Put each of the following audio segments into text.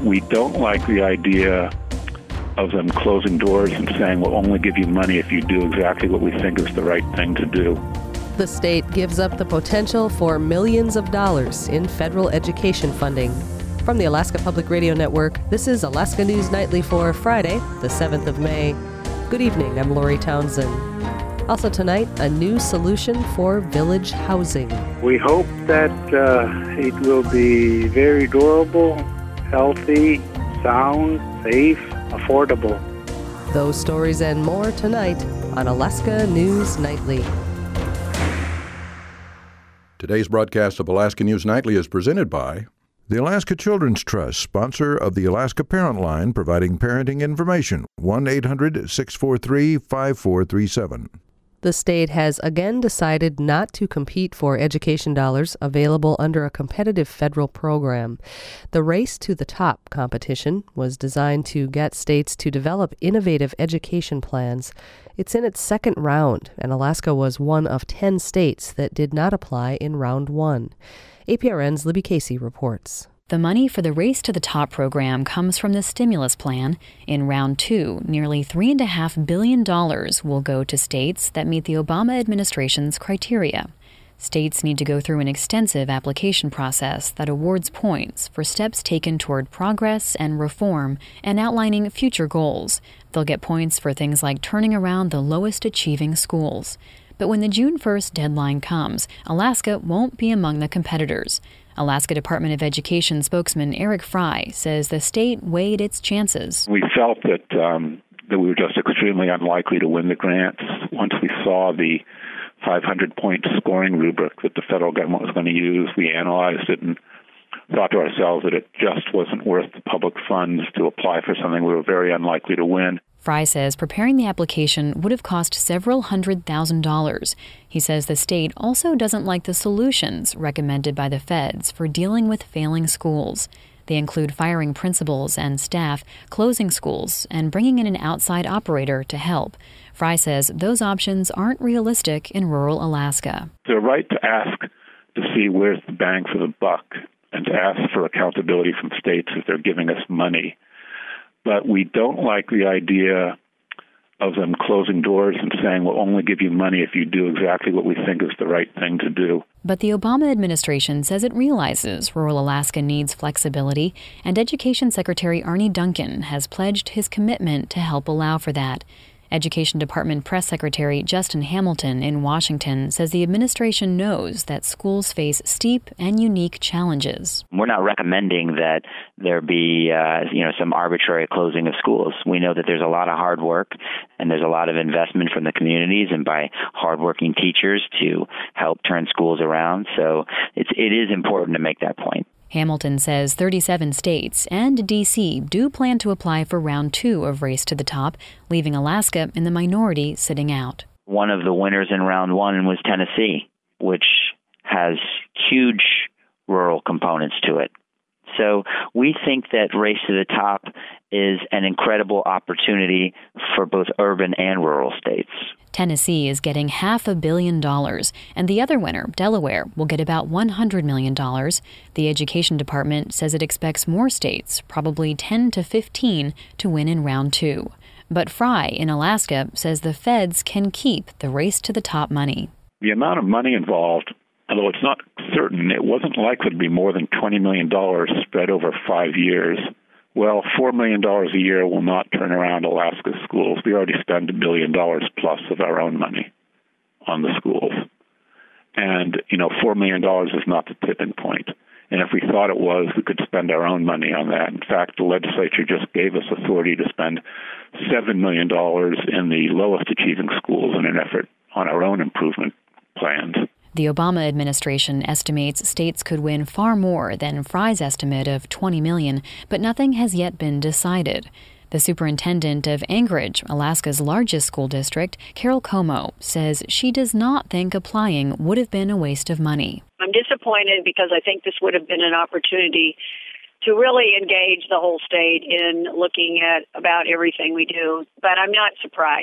We don't like the idea of them closing doors and saying, we'll only give you money if you do exactly what we think is the right thing to do. The state gives up the potential for millions of dollars in federal education funding. From the Alaska Public Radio Network, this is Alaska News Nightly for Friday, the 7th of May. Good evening, I'm Lori Townsend. Also tonight, a new solution for village housing. We hope that it will be very durable, healthy, sound, safe, affordable. Those stories and more tonight on Alaska News Nightly. Today's broadcast of Alaska News Nightly is presented by the Alaska Children's Trust, sponsor of the Alaska Parent Line, providing parenting information, 1-800-643-5437. The state has again decided not to compete for education dollars available under a competitive federal program. The Race to the Top competition was designed to get states to develop innovative education plans. It's in its second round, and Alaska was one of 10 states that did not apply in round one. APRN's Libby Casey reports. The money for the Race to the Top program comes from the stimulus plan. In round two, nearly $3.5 billion will go to states that meet the Obama administration's criteria. States need to go through an extensive application process that awards points for steps taken toward progress and reform and outlining future goals. They'll get points for things like turning around the lowest achieving schools. But when the June 1st deadline comes, Alaska won't be among the competitors. Alaska Department of Education spokesman Eric Fry says the state weighed its chances. We felt that we were just extremely unlikely to win the grants. Once we saw the 500-point scoring rubric that the federal government was going to use, we analyzed it and thought to ourselves that it just wasn't worth the public funds to apply for something we were very unlikely to win. Fry says preparing the application would have cost several $100,000. He says the state also doesn't like the solutions recommended by the feds for dealing with failing schools. They include firing principals and staff, closing schools, and bringing in an outside operator to help. Fry says those options aren't realistic in rural Alaska. The right to ask to see where's the bang for the buck and to ask for accountability from states if they're giving us money. But we don't like the idea of them closing doors and saying, we'll only give you money if you do exactly what we think is the right thing to do. But the Obama administration says it realizes rural Alaska needs flexibility, and Education Secretary Arne Duncan has pledged his commitment to help allow for that. Education Department Press Secretary Justin Hamilton in Washington says the administration knows that schools face steep and unique challenges. We're not recommending that there be some arbitrary closing of schools. We know that there's a lot of hard work and there's a lot of investment from the communities and by hardworking teachers to help turn schools around. So it is important to make that point. Hamilton says 37 states and D.C. do plan to apply for round two of Race to the Top, leaving Alaska in the minority sitting out. One of the winners in round one was Tennessee, which has huge rural components to it. So we think that Race to the Top is an incredible opportunity for both urban and rural states. Tennessee is getting $500 million, and the other winner, Delaware, will get about $100 million. The Education Department says it expects more states, probably 10 to 15, to win in round two. But Fry in Alaska says the feds can keep the Race to the Top money. The amount of money involved, although it's not certain, it wasn't likely to be more than $20 million spread over 5 years. Well, $4 million a year will not turn around Alaska's schools. We already spend $1 billion plus of our own money on the schools. And, $4 million is not the tipping point. And if we thought it was, we could spend our own money on that. In fact, the legislature just gave us authority to spend $7 million in the lowest achieving schools in an effort on our own improvement plans. The Obama administration estimates states could win far more than Fry's estimate of $20 million, but nothing has yet been decided. The superintendent of Anchorage, Alaska's largest school district, Carol Como, says she does not think applying would have been a waste of money. I'm disappointed because I think this would have been an opportunity to really engage the whole state in looking at about everything we do. But I'm not surprised.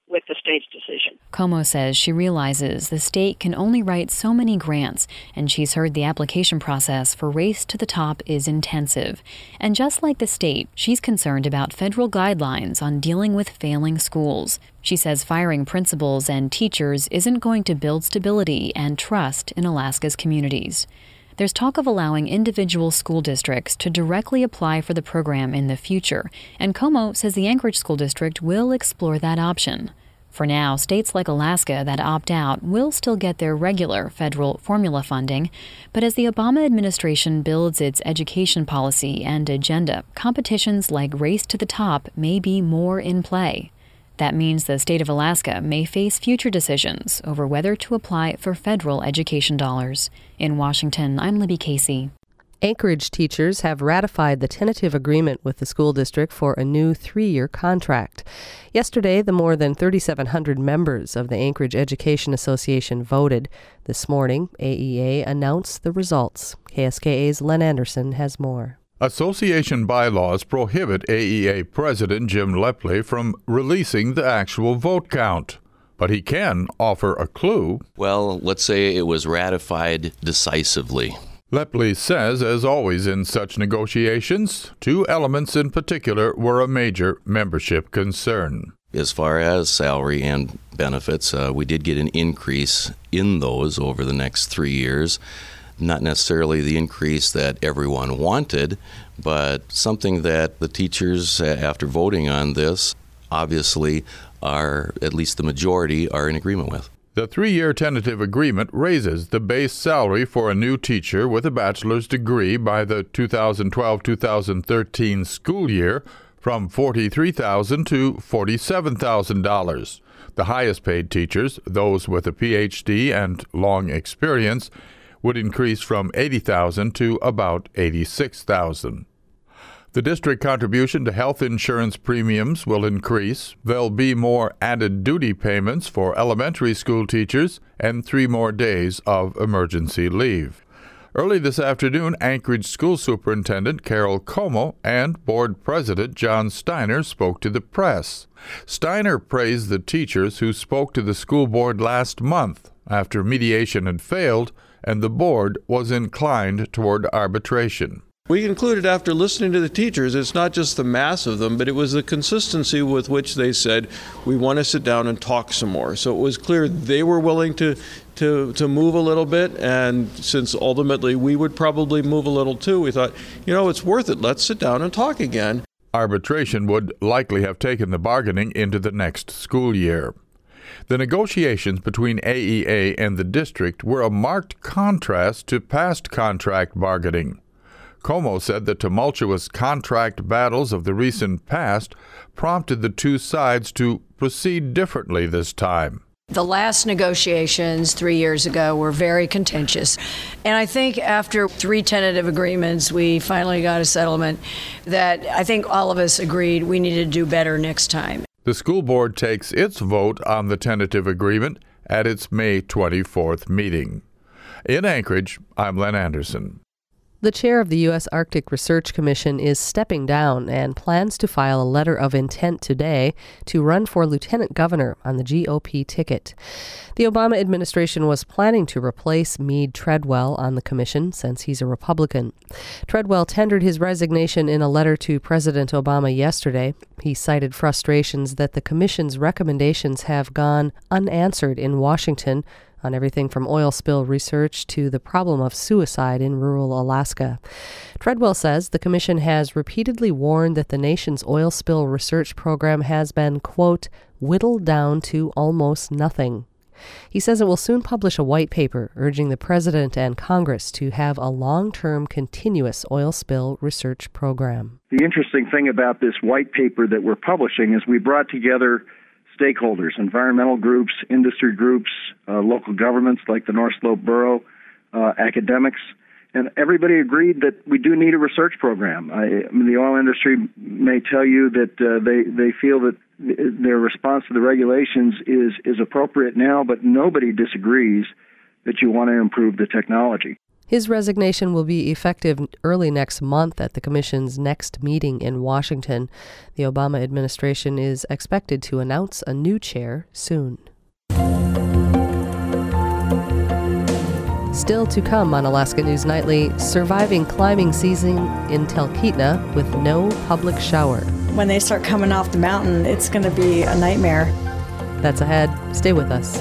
with the state's decision. Como says she realizes the state can only write so many grants, and she's heard the application process for Race to the Top is intensive. And just like the state, she's concerned about federal guidelines on dealing with failing schools. She says firing principals and teachers isn't going to build stability and trust in Alaska's communities. There's talk of allowing individual school districts to directly apply for the program in the future, and Como says the Anchorage School District will explore that option. For now, states like Alaska that opt out will still get their regular federal formula funding, but as the Obama administration builds its education policy and agenda, competitions like Race to the Top may be more in play. That means the state of Alaska may face future decisions over whether to apply for federal education dollars. In Washington, I'm Libby Casey. Anchorage teachers have ratified the tentative agreement with the school district for a new 3-year contract. Yesterday, the more than 3,700 members of the Anchorage Education Association voted. This morning, AEA announced the results. KSKA's Len Anderson has more. Association bylaws prohibit AEA President Jim Lepley from releasing the actual vote count, but he can offer a clue. Well, let's say it was ratified decisively. Lepley says, as always in such negotiations, 2 elements in particular were a major membership concern. As far as salary and benefits, we did get an increase in those over the next 3 years. Not necessarily the increase that everyone wanted, but something that the teachers, after voting on this, obviously are, at least the majority, are in agreement with. The 3-year tentative agreement raises the base salary for a new teacher with a bachelor's degree by the 2012-2013 school year from $43,000 to $47,000. The highest paid teachers, those with a PhD and long experience, would increase from $80,000 to about $86,000. The district contribution to health insurance premiums will increase. There'll be more added duty payments for elementary school teachers and 3 more days of emergency leave. Early this afternoon, Anchorage School Superintendent Carol Como and Board President John Steiner spoke to the press. Steiner praised the teachers who spoke to the school board last month after mediation had failed and the board was inclined toward arbitration. We concluded after listening to the teachers, it's not just the mass of them, but it was the consistency with which they said, we want to sit down and talk some more. So it was clear they were willing to move a little bit, and since ultimately we would probably move a little too, we thought, it's worth it. Let's sit down and talk again. Arbitration would likely have taken the bargaining into the next school year. The negotiations between AEA and the district were a marked contrast to past contract bargaining. Como said the tumultuous contract battles of the recent past prompted the 2 sides to proceed differently this time. The last negotiations 3 years ago were very contentious. And I think after 3 tentative agreements, we finally got a settlement that I think all of us agreed we needed to do better next time. The school board takes its vote on the tentative agreement at its May 24th meeting. In Anchorage, I'm Len Anderson. The chair of the U.S. Arctic Research Commission is stepping down and plans to file a letter of intent today to run for lieutenant governor on the GOP ticket. The Obama administration was planning to replace Meade Treadwell on the commission since he's a Republican. Treadwell tendered his resignation in a letter to President Obama yesterday. He cited frustrations that the commission's recommendations have gone unanswered in Washington on everything from oil spill research to the problem of suicide in rural Alaska. Treadwell says the commission has repeatedly warned that the nation's oil spill research program has been, quote, whittled down to almost nothing. He says it will soon publish a white paper urging the president and Congress to have a long-term continuous oil spill research program. The interesting thing about this white paper that we're publishing is we brought together stakeholders, environmental groups, industry groups, local governments like the North Slope Borough, academics, and everybody agreed that we do need a research program. The oil industry may tell you that they feel that their response to the regulations is appropriate now, but nobody disagrees that you want to improve the technology. His resignation will be effective early next month at the Commission's next meeting in Washington. The Obama administration is expected to announce a new chair soon. Still to come on Alaska News Nightly, surviving climbing season in Talkeetna with no public shower. When they start coming off the mountain, it's going to be a nightmare. That's ahead. Stay with us.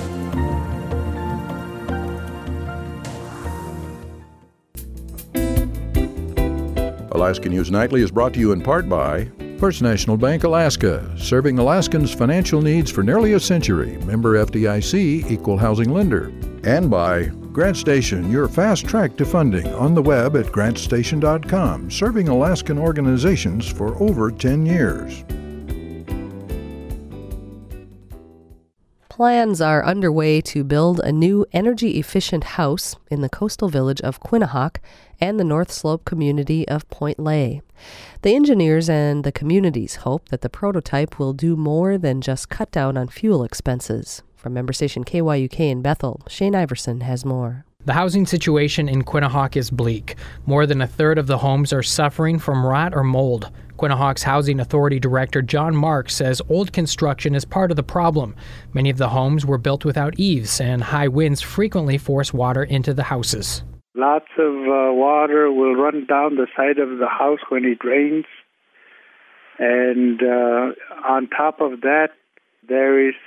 Alaska News Nightly is brought to you in part by First National Bank Alaska, serving Alaskans' financial needs for nearly a century. Member FDIC, Equal Housing Lender. And by GrantStation, your fast track to funding on the web at grantstation.com, serving Alaskan organizations for over 10 years. Plans are underway to build a new energy-efficient house in the coastal village of Quinnahock and the North Slope community of Point Lay. The engineers and the communities hope that the prototype will do more than just cut down on fuel expenses. From member station KYUK in Bethel, Shane Iverson has more. The housing situation in Quinnahock is bleak. More than a third of the homes are suffering from rot or mold. Quinnahock's Housing Authority Director John Marks says old construction is part of the problem. Many of the homes were built without eaves, and high winds frequently force water into the houses. Lots of water will run down the side of the house when it rains. And on top of that, there is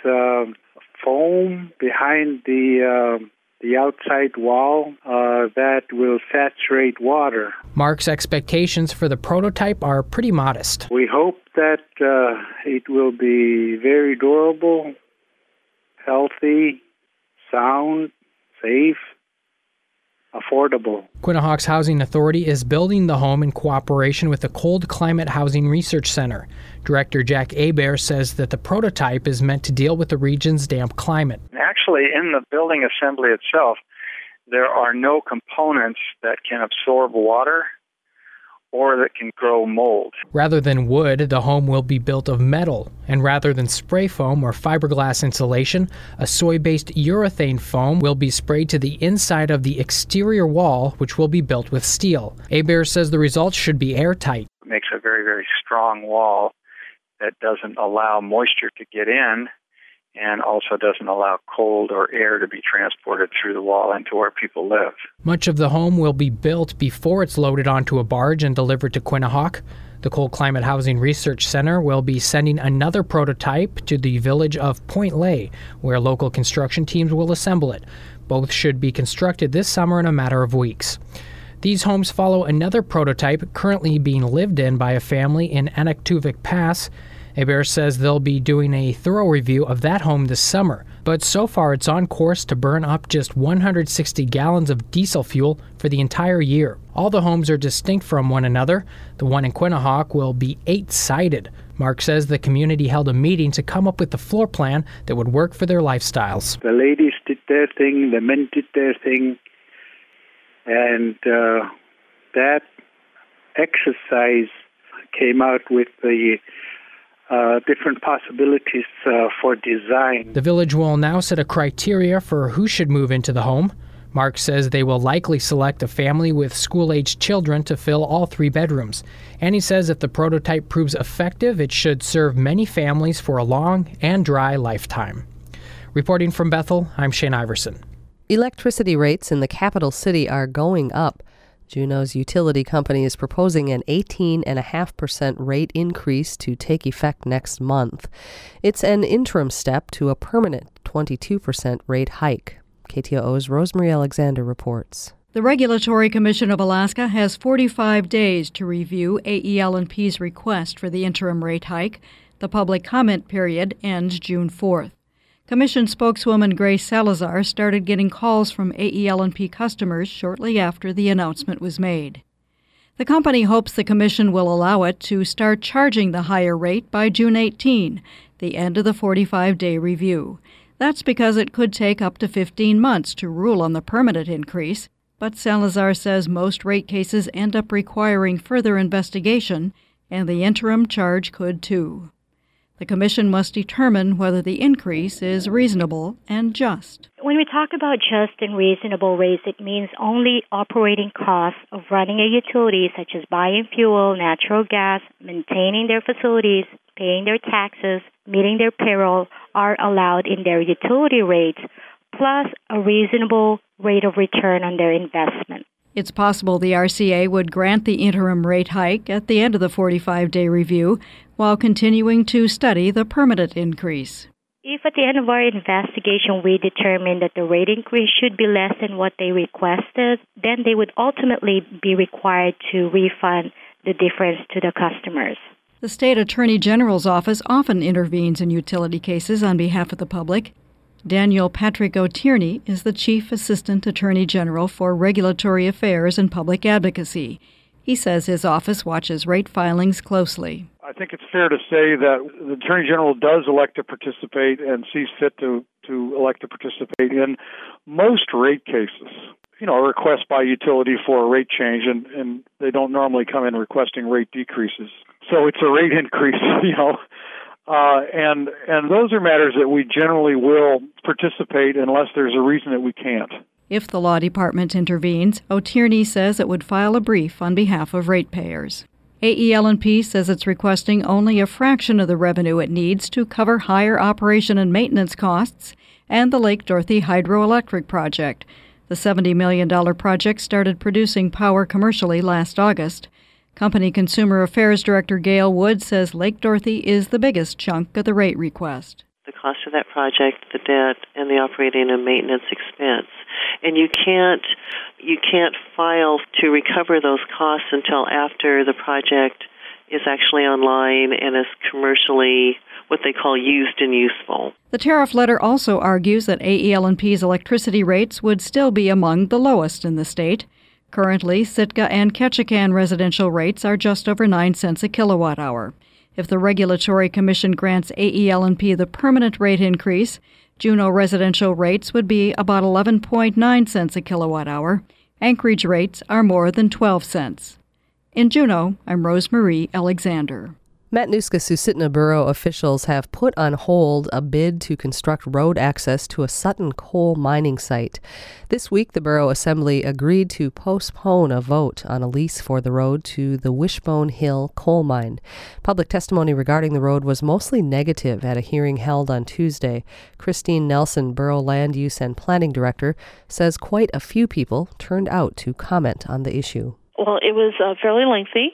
foam behind the outside wall that will saturate water. Mark's expectations for the prototype are pretty modest. We hope that it will be very durable, healthy, sound, safe, affordable. Quinnahock's Housing Authority is building the home in cooperation with the Cold Climate Housing Research Center. Director Jack Hebert says that the prototype is meant to deal with the region's damp climate. Actually, in the building assembly itself, there are no components that can absorb water or that can grow mold. Rather than wood, the home will be built of metal, and rather than spray foam or fiberglass insulation, a soy-based urethane foam will be sprayed to the inside of the exterior wall, which will be built with steel. Hebert says the results should be airtight. It makes a very, very strong wall that doesn't allow moisture to get in and also doesn't allow cold or air to be transported through the wall into where people live. Much of the home will be built before it's loaded onto a barge and delivered to Quinnahock. The Cold Climate Housing Research Center will be sending another prototype to the village of Point Lay, where local construction teams will assemble it. Both should be constructed this summer in a matter of weeks. These homes follow another prototype currently being lived in by a family in Anaktuvik Pass. Hebert says they'll be doing a thorough review of that home this summer, but so far it's on course to burn up just 160 gallons of diesel fuel for the entire year. All the homes are distinct from one another. The one in Quinnahock will be 8-sided. Mark says the community held a meeting to come up with the floor plan that would work for their lifestyles. The ladies did their thing, the men did their thing, and that exercise came out with the different possibilities for design. The village will now set a criteria for who should move into the home. Mark says they will likely select a family with school-aged children to fill all 3 bedrooms. And he says if the prototype proves effective, it should serve many families for a long and dry lifetime. Reporting from Bethel, I'm Shane Iverson. Electricity rates in the capital city are going up. Juneau's utility company is proposing an 18.5% rate increase to take effect next month. It's an interim step to a permanent 22% rate hike. KTOO's Rosemary Alexander reports. The Regulatory Commission of Alaska has 45 days to review AEL&P's request for the interim rate hike. The public comment period ends June 4th. Commission spokeswoman Grace Salazar started getting calls from AEL&P customers shortly after the announcement was made. The company hopes the Commission will allow it to start charging the higher rate by June 18, the end of the 45-day review. That's because it could take up to 15 months to rule on the permanent increase, but Salazar says most rate cases end up requiring further investigation, and the interim charge could too. The Commission must determine whether the increase is reasonable and just. When we talk about just and reasonable rates, it means only operating costs of running a utility, such as buying fuel, natural gas, maintaining their facilities, paying their taxes, meeting their payroll, are allowed in their utility rates, plus a reasonable rate of return on their investment. It's possible the RCA would grant the interim rate hike at the end of the 45-day review while continuing to study the permanent increase. If at the end of our investigation we determine that the rate increase should be less than what they requested, then they would ultimately be required to refund the difference to the customers. The State Attorney General's office often intervenes in utility cases on behalf of the public. Daniel Patrick O'Tierney is the Chief Assistant Attorney General for Regulatory Affairs and Public Advocacy. He says his office watches rate filings closely. I think it's fair to say that the Attorney General does elect to participate and sees fit to elect to participate in most rate cases. A request by utility for a rate change, and they don't normally come in requesting rate decreases. So it's a rate increase, and those are matters that we generally will participate unless there's a reason that we can't. If the law department intervenes, O'Tierney says it would file a brief on behalf of ratepayers. AEL&P says it's requesting only a fraction of the revenue it needs to cover higher operation and maintenance costs and the Lake Dorothy Hydroelectric Project. The $70 million project started producing power commercially last August. Company Consumer Affairs Director Gail Wood says Lake Dorothy is the biggest chunk of the rate request. The cost of that project, the debt, and the operating and maintenance expense. And you can't file to recover those costs until after the project is actually online and is commercially what they call used and useful. The tariff letter also argues that AEL&P's electricity rates would still be among the lowest in the state. Currently, Sitka and Ketchikan residential rates are just over 9 cents a kilowatt hour. If the Regulatory Commission grants AEL&P the permanent rate increase, Juneau residential rates would be about 11.9 cents a kilowatt hour. Anchorage rates are more than 12 cents. In Juneau, I'm Rosemarie Alexander. Matanuska-Susitna Borough officials have put on hold a bid to construct road access to a Sutton coal mining site. This week, the Borough Assembly agreed to postpone a vote on a lease for the road to the Wishbone Hill coal mine. Public testimony regarding the road was mostly negative at a hearing held on Tuesday. Christine Nelson, Borough Land Use and Planning Director, says quite a few people turned out to comment on the issue. Well, it was fairly lengthy.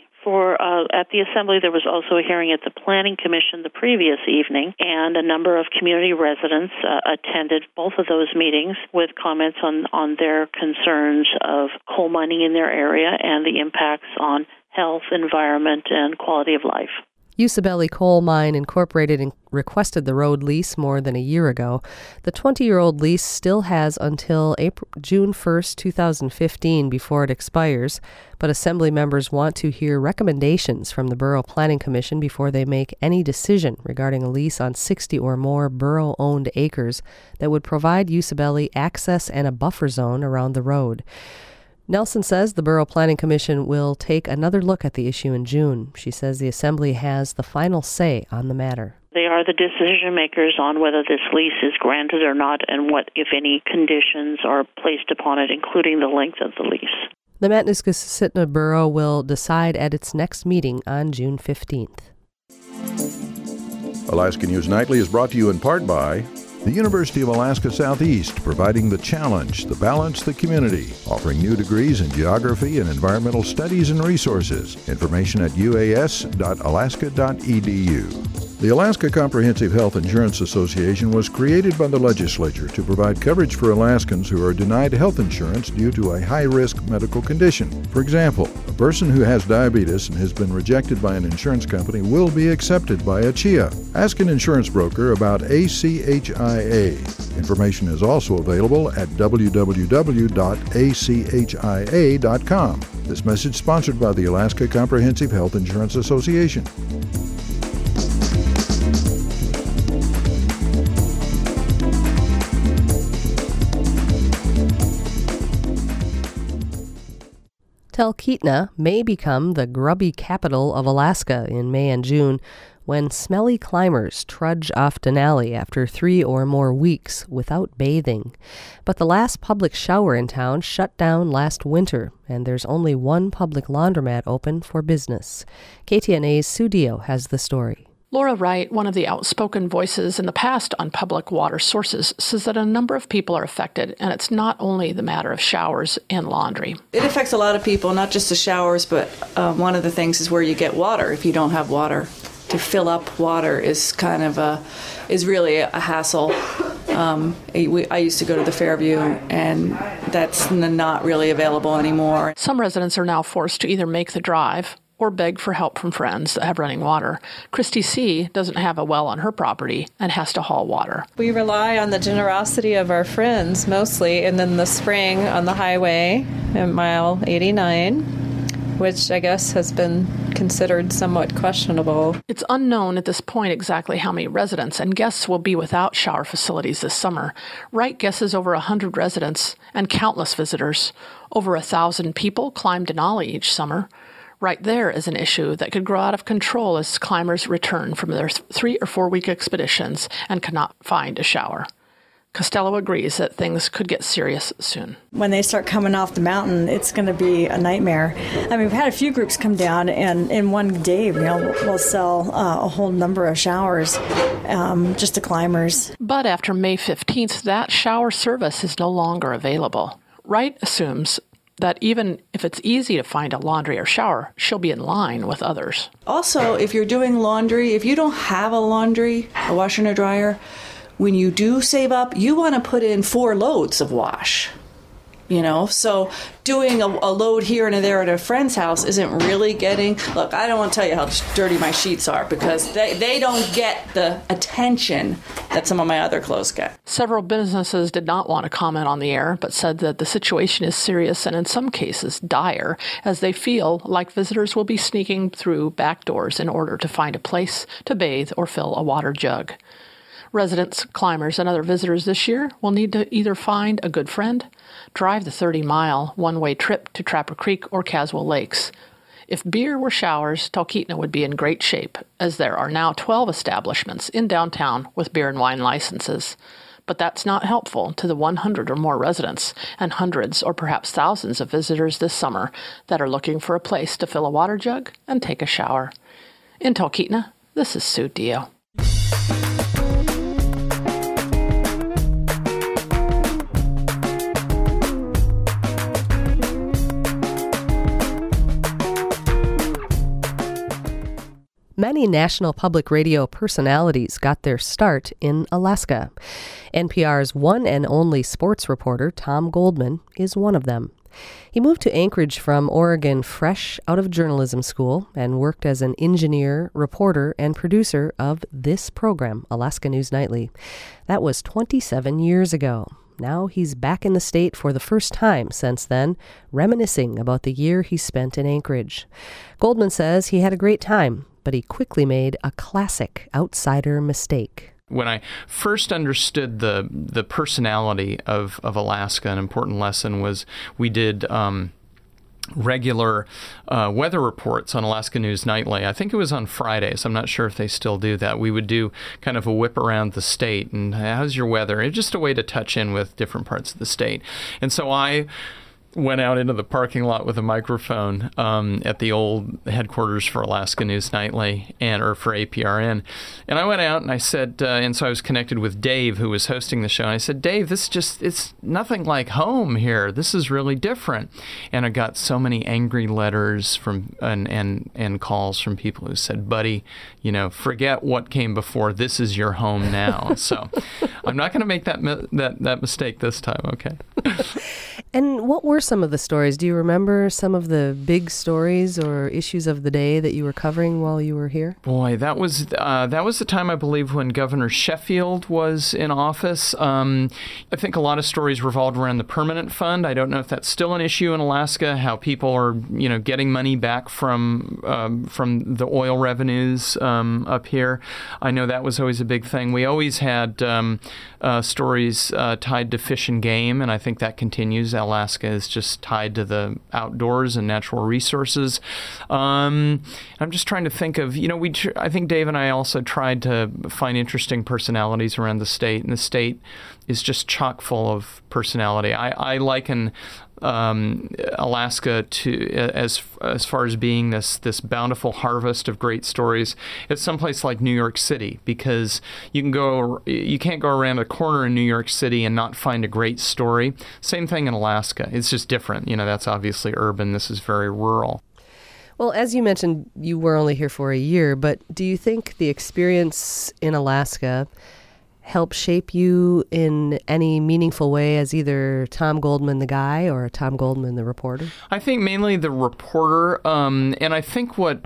At the Assembly, there was also a hearing at the Planning Commission the previous evening, and a number of community residents attended both of those meetings with comments on their concerns of coal mining in their area and the impacts on health, environment, and quality of life. Usabelli Coal Mine Incorporated requested the road lease more than a year ago. The 20-year-old lease still has until June 1st, 2015 before it expires, but Assembly members want to hear recommendations from the Borough Planning Commission before they make any decision regarding a lease on 60 or more borough-owned acres that would provide Usabelli access and a buffer zone around the road. Nelson says the Borough Planning Commission will take another look at the issue in June. She says the Assembly has the final say on the matter. They are the decision makers on whether this lease is granted or not and what, if any, conditions are placed upon it, including the length of the lease. The Matanuska-Susitna Borough will decide at its next meeting on June 15th. Alaska News Nightly is brought to you in part by the University of Alaska Southeast, providing the challenge, the balance, the community, offering new degrees in geography and environmental studies and resources. Information at uas.alaska.edu. The Alaska Comprehensive Health Insurance Association was created by the legislature to provide coverage for Alaskans who are denied health insurance due to a high-risk medical condition. For example, a person who has diabetes and has been rejected by an insurance company will be accepted by ACHIA. Ask an insurance broker about ACHIA. Information is also available at www.achia.com. This message sponsored by the Alaska Comprehensive Health Insurance Association. Talkeetna may become the grubby capital of Alaska in May and June when smelly climbers trudge off Denali after 3 or more weeks without bathing. But the last public shower in town shut down last winter, and there's only one public laundromat open for business. KTNA's Sue Dio has the story. Laura Wright, one of the outspoken voices in the past on public water sources, says that a number of people are affected, and it's not only the matter of showers and laundry. It affects a lot of people, not just the showers, but one of the things is where you get water if you don't have water. To fill up water is is really a hassle. I used to go to the Fairview, and that's not really available anymore. Some residents are now forced to either make the drive or beg for help from friends that have running water. Christy C. doesn't have a well on her property and has to haul water. We rely on the generosity of our friends mostly, and then the spring on the highway at mile 89, which I guess has been considered somewhat questionable. It's unknown at this point exactly how many residents and guests will be without shower facilities this summer. Wright guesses over 100 residents and countless visitors. Over 1,000 people climb Denali each summer. Right there is an issue that could grow out of control as climbers return from their 3 or 4 week expeditions and cannot find a shower. Costello agrees that things could get serious soon. When they start coming off the mountain, it's going to be a nightmare. I mean, we've had a few groups come down, and in one day, we'll sell a whole number of showers just to climbers. But after May 15th, that shower service is no longer available. Wright assumes that even if it's easy to find a laundry or shower, she'll be in line with others. Also, if you're doing laundry, if you don't have a laundry, a washer and a dryer, when you do save up, you want to put in 4 loads of wash. So doing a load here and there at a friend's house isn't really getting... Look, I don't want to tell you how dirty my sheets are because they don't get the attention that some of my other clothes get. Several businesses did not want to comment on the air, but said that the situation is serious and in some cases dire, as they feel like visitors will be sneaking through back doors in order to find a place to bathe or fill a water jug. Residents, climbers, and other visitors this year will need to either find a good friend, drive the 30-mile one-way trip to Trapper Creek or Caswell Lakes. If beer were showers, Talkeetna would be in great shape, as there are now 12 establishments in downtown with beer and wine licenses. But that's not helpful to the 100 or more residents and hundreds or perhaps thousands of visitors this summer that are looking for a place to fill a water jug and take a shower. In Talkeetna, this is Sue Dio. Many national public radio personalities got their start in Alaska. NPR's one and only sports reporter, Tom Goldman, is one of them. He moved to Anchorage from Oregon fresh out of journalism school and worked as an engineer, reporter, and producer of this program, Alaska News Nightly. That was 27 years ago. Now he's back in the state for the first time since then, reminiscing about the year he spent in Anchorage. Goldman says he had a great time, but he quickly made a classic outsider mistake. When I first understood the personality of Alaska, an important lesson was we did regular weather reports on Alaska News Nightly. I think it was on Fridays. I'm not sure if they still do that. We would do kind of a whip around the state and how's your weather? It's just a way to touch in with different parts of the state. And so I went out into the parking lot with a microphone at the old headquarters for Alaska News Nightly or for APRN. And I went out and I said, and so I was connected with Dave, who was hosting the show. And I said, Dave, it's nothing like home here. This is really different. And I got so many angry letters from and calls from people who said, buddy, forget what came before. This is your home now. So I'm not going to make that mistake this time. Okay. And what were some of the stories? Do you remember some of the big stories or issues of the day that you were covering while you were here? Boy, that was the time, I believe, when Governor Sheffield was in office. I think a lot of stories revolved around the permanent fund. I don't know if that's still an issue in Alaska, how people are, getting money back from the oil revenues up here. I know that was always a big thing. We always had stories tied to fish and game, and I think that continues. Alaska is just tied to the outdoors and natural resources. I'm just trying to think of, I think Dave and I also tried to find interesting personalities around the state, and the state is just chock full of personality. I liken Alaska to as far as being this bountiful harvest of great stories. It's someplace like New York City, because you can't go around a corner in New York City and not find a great story. Same thing in Alaska. It's just different. That's obviously urban. This is very rural. Well, as you mentioned, you were only here for a year, but do you think the experience in Alaska help shape you in any meaningful way as either Tom Goldman the guy or Tom Goldman the reporter? I think mainly the reporter, and I think what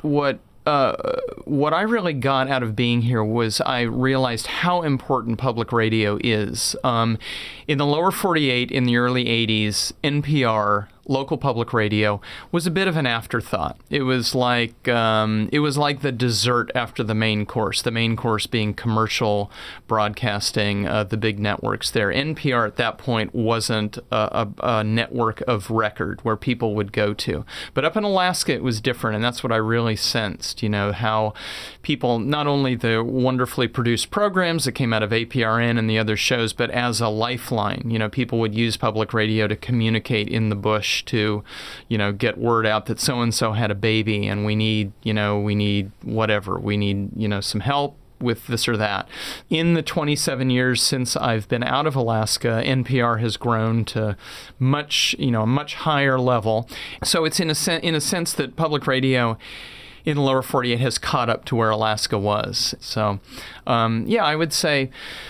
I really got out of being here was I realized how important public radio is. In the lower 48 in the early 80s, NPR, local public radio, was a bit of an afterthought. It was like the dessert after the main course. The main course being commercial broadcasting, the big networks there. NPR at that point wasn't a network of record where people would go to. But up in Alaska, it was different, and that's what I really sensed. How people, not only the wonderfully produced programs that came out of APRN and the other shows, but as a lifeline. People would use public radio to communicate in the bush, to get word out that so and so had a baby and we need whatever, we need some help with this or that. In the 27 years since I've been out of Alaska, NPR has grown to a much higher level. So it's in a sense that public radio in the lower 48 has caught up to where Alaska was. So I would say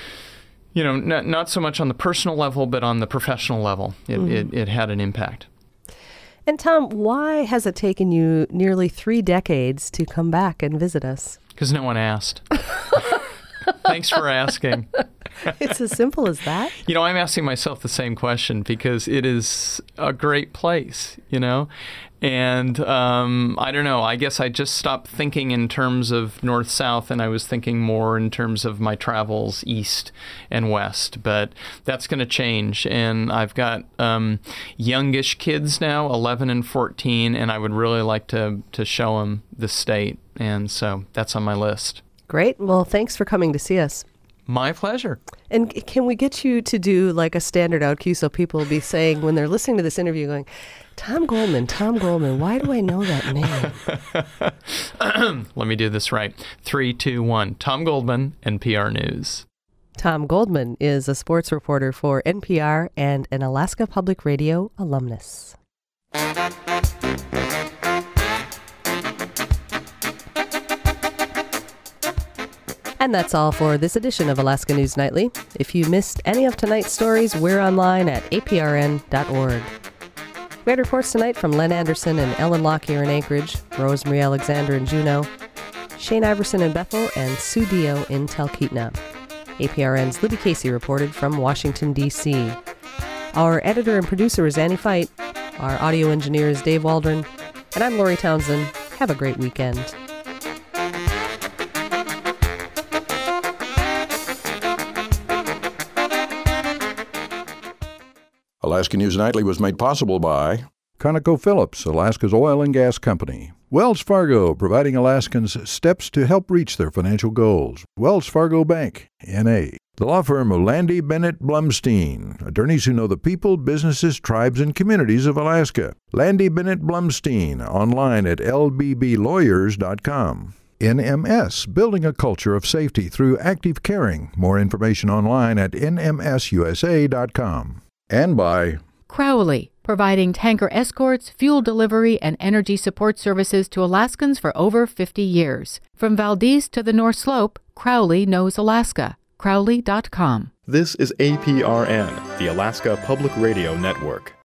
not so much on the personal level, but on the professional level, it had an impact. And Tom, why has it taken you nearly 3 decades to come back and visit us? Because no one asked. Thanks for asking. It's as simple as that. I'm asking myself the same question because it is a great place, And I don't know, I guess I just stopped thinking in terms of north-south, and I was thinking more in terms of my travels east and west. But that's going to change, and I've got youngish kids now, 11 and 14, and I would really like to show them the state. And so that's on my list. Great. Well, thanks for coming to see us. My pleasure. And can we get you to do like a standard out cue so people will be saying when they're listening to this interview going, Tom Goldman, why do I know that name? Let me do this right. 3, 2, 1. Tom Goldman, NPR News. Tom Goldman is a sports reporter for NPR and an Alaska Public Radio alumnus. And that's all for this edition of Alaska News Nightly. If you missed any of tonight's stories, we're online at aprn.org. We had reports tonight from Len Anderson and Ellen Lockyer in Anchorage, Rosemary Alexander in Juneau, Shane Iverson in Bethel, and Sue Dio in Talkeetna. APRN's Libby Casey reported from Washington, D.C. Our editor and producer is Annie Fight. Our audio engineer is Dave Waldron. And I'm Lori Townsend. Have a great weekend. Alaska News Nightly was made possible by ConocoPhillips, Alaska's oil and gas company. Wells Fargo, providing Alaskans steps to help reach their financial goals. Wells Fargo Bank, N.A. The law firm of Landy Bennett Blumstein, attorneys who know the people, businesses, tribes, and communities of Alaska. Landy Bennett Blumstein, online at lbblawyers.com. NMS, building a culture of safety through active caring. More information online at nmsusa.com. And by Crowley, providing tanker escorts, fuel delivery, and energy support services to Alaskans for over 50 years. From Valdez to the North Slope, Crowley knows Alaska. Crowley.com. This is APRN, the Alaska Public Radio Network.